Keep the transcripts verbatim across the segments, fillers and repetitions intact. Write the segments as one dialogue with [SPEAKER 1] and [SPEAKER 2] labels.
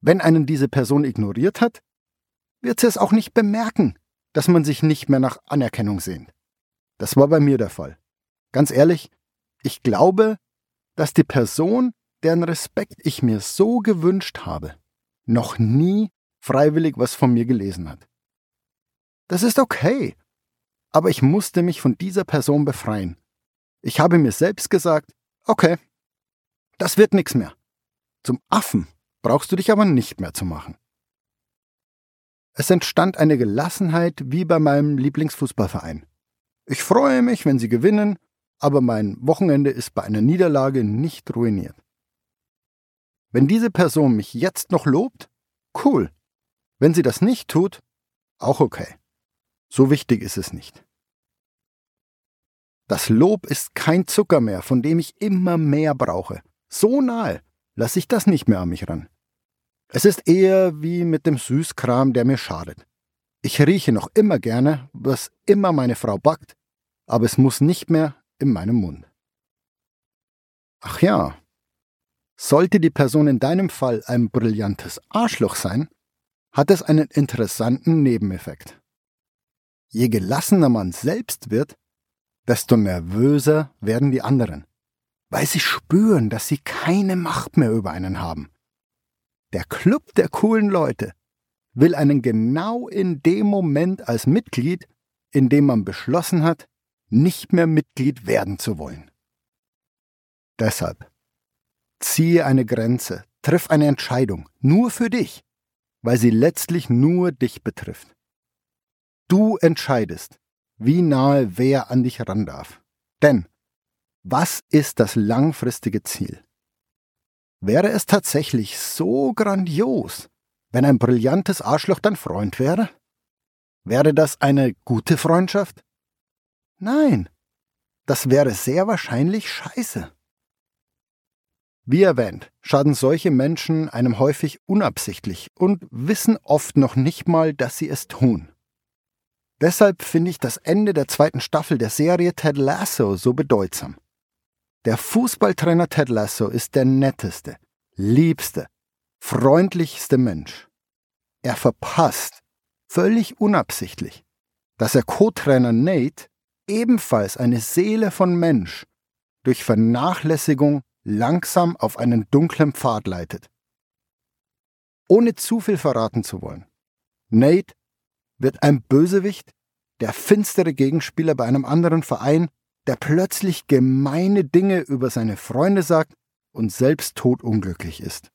[SPEAKER 1] Wenn einen diese Person ignoriert hat, wird sie es auch nicht bemerken, dass man sich nicht mehr nach Anerkennung sehnt. Das war bei mir der Fall. Ganz ehrlich, ich glaube, dass die Person, deren Respekt ich mir so gewünscht habe, noch nie freiwillig was von mir gelesen hat. Das ist okay, aber ich musste mich von dieser Person befreien. Ich habe mir selbst gesagt, okay, das wird nichts mehr. Zum Affen brauchst du dich aber nicht mehr zu machen. Es entstand eine Gelassenheit wie bei meinem Lieblingsfußballverein. Ich freue mich, wenn sie gewinnen, aber mein Wochenende ist bei einer Niederlage nicht ruiniert. Wenn diese Person mich jetzt noch lobt, cool. Wenn sie das nicht tut, auch okay. So wichtig ist es nicht. Das Lob ist kein Zucker mehr, von dem ich immer mehr brauche. So nahe lasse ich das nicht mehr an mich ran. Es ist eher wie mit dem Süßkram, der mir schadet. Ich rieche noch immer gerne, was immer meine Frau backt, aber es muss nicht mehr in meinem Mund. Ach ja, sollte die Person in deinem Fall ein brillantes Arschloch sein, hat es einen interessanten Nebeneffekt. Je gelassener man selbst wird, desto nervöser werden die anderen, weil sie spüren, dass sie keine Macht mehr über einen haben. Der Club der coolen Leute will einen genau in dem Moment als Mitglied, in dem man beschlossen hat, nicht mehr Mitglied werden zu wollen. Deshalb ziehe eine Grenze, triff eine Entscheidung, nur für dich, weil sie letztlich nur dich betrifft. Du entscheidest, wie nahe wer an dich ran darf. Denn was ist das langfristige Ziel? Wäre es tatsächlich so grandios, wenn ein brillantes Arschloch dein Freund wäre? Wäre das eine gute Freundschaft? Nein, das wäre sehr wahrscheinlich scheiße. Wie erwähnt, schaden solche Menschen einem häufig unabsichtlich und wissen oft noch nicht mal, dass sie es tun. Deshalb finde ich das Ende der zweiten Staffel der Serie Ted Lasso so bedeutsam. Der Fußballtrainer Ted Lasso ist der netteste, liebste, freundlichste Mensch. Er verpasst, völlig unabsichtlich, dass er Co-Trainer Nate, ebenfalls eine Seele von Mensch, durch Vernachlässigung langsam auf einen dunklen Pfad leitet. Ohne zu viel verraten zu wollen. Nate wird ein Bösewicht, der finstere Gegenspieler bei einem anderen Verein, der plötzlich gemeine Dinge über seine Freunde sagt und selbst todunglücklich ist.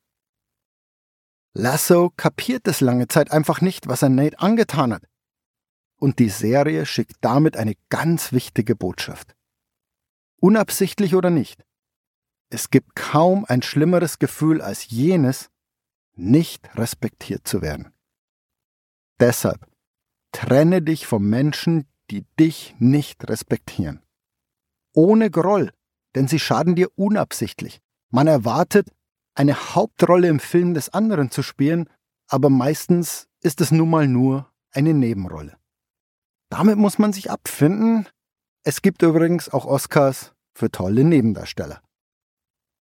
[SPEAKER 1] Lasso kapiert es lange Zeit einfach nicht, was er Nate angetan hat. Und die Serie schickt damit eine ganz wichtige Botschaft. Unabsichtlich oder nicht, es gibt kaum ein schlimmeres Gefühl als jenes, nicht respektiert zu werden. Deshalb trenne dich von Menschen, die dich nicht respektieren. Ohne Groll, denn sie schaden dir unabsichtlich. Man erwartet, eine Hauptrolle im Film des anderen zu spielen, aber meistens ist es nun mal nur eine Nebenrolle. Damit muss man sich abfinden. Es gibt übrigens auch Oscars für tolle Nebendarsteller.